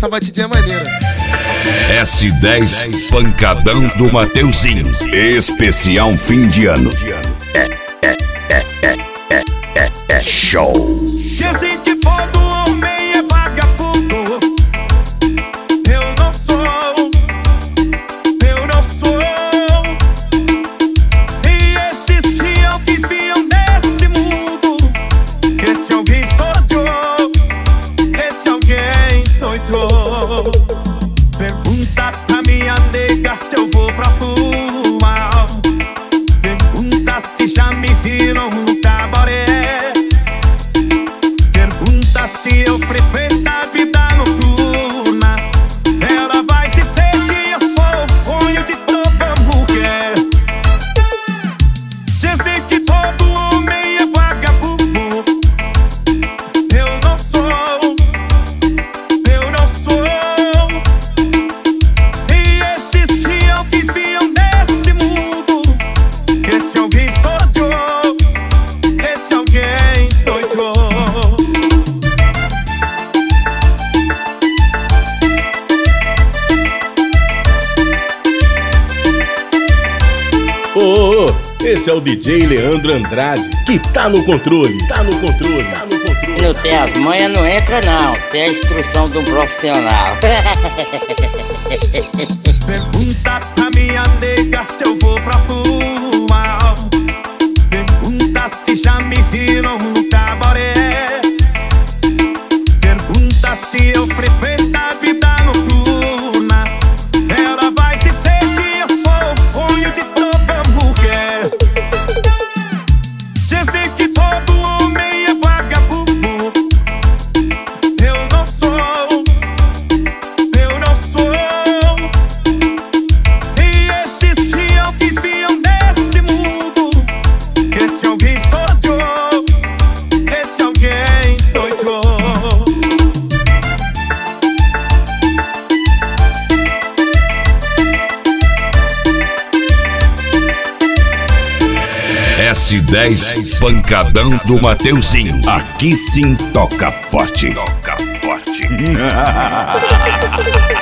essa batidinha maneira. S10 Pancadão do Mateuzinho. Especial fim de ano. É show. Dizem que todo homem é vagabundo. Eu não sou. Se existiam, viviam nesse mundo. Esse alguém sou eu. Esse alguém sou eu. Pergunta pra minha nega se eu vou pra fumar. Pergunta se já me viram no cabaré. Pergunta se eu frequento a vida noturna. Ela vai dizer que eu sou o sonho de toda mulher. Dizem que todo homem é vagabundo. Eu não sou. Se existiam, viviam nesse mundo. Esse alguém sou eu. Esse alguém sou eu. Esse é o DJ Leandro Andrade, que tá no controle. Não tem as manhas, não entra não. Tem a instrução de um profissional. Pergunta pra minha nega se eu vou pra fumar. Pergunta se já me viram no cabaré. Pergunta se eu frequento a vida noturna. Ela vai dizer que eu sou o sonho de toda mulher. Dizem que todo homem é vagabundo. Eu não sou. Se existiam, viviam nesse mundo. Esse alguém sou eu. Esse alguém sou eu. S10 Pancadão do Mateuzinho. Aqui sim toca forte.